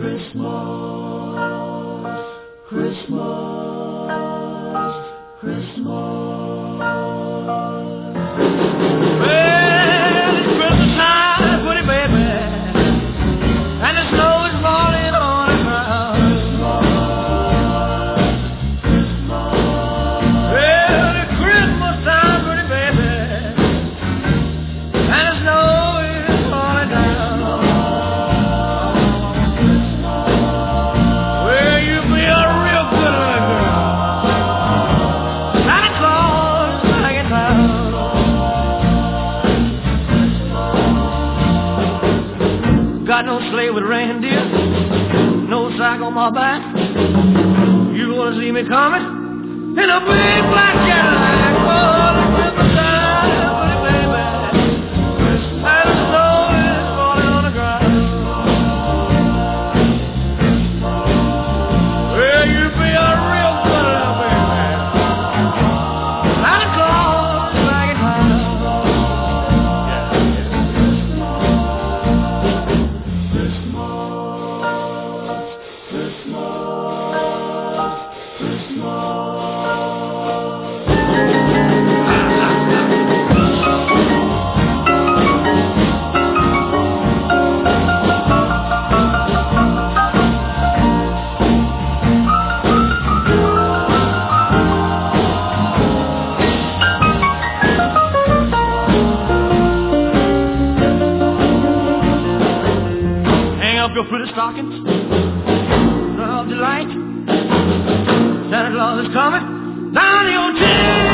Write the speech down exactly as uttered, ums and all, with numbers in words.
Christmas, Christmas, Christmas. Well, it's Christmas time, pretty baby, and the snow is falling on the ground. Christmas, Christmas. Well, it's Christmas time, pretty baby, and the snow is falling down. Well, you be a real good little girl. Santa Claus is hanging down. Got no sleigh with reindeer, no sack on my back. You gonna see me coming in a big black Cadillac. Oh, the Christmas time, pretty baby, and the snow is falling on the ground. Well, you be a real good little baby. Santa Claus is hanging down. Hang up your pretty stockings of delight. Santa Claus is coming down your chimney.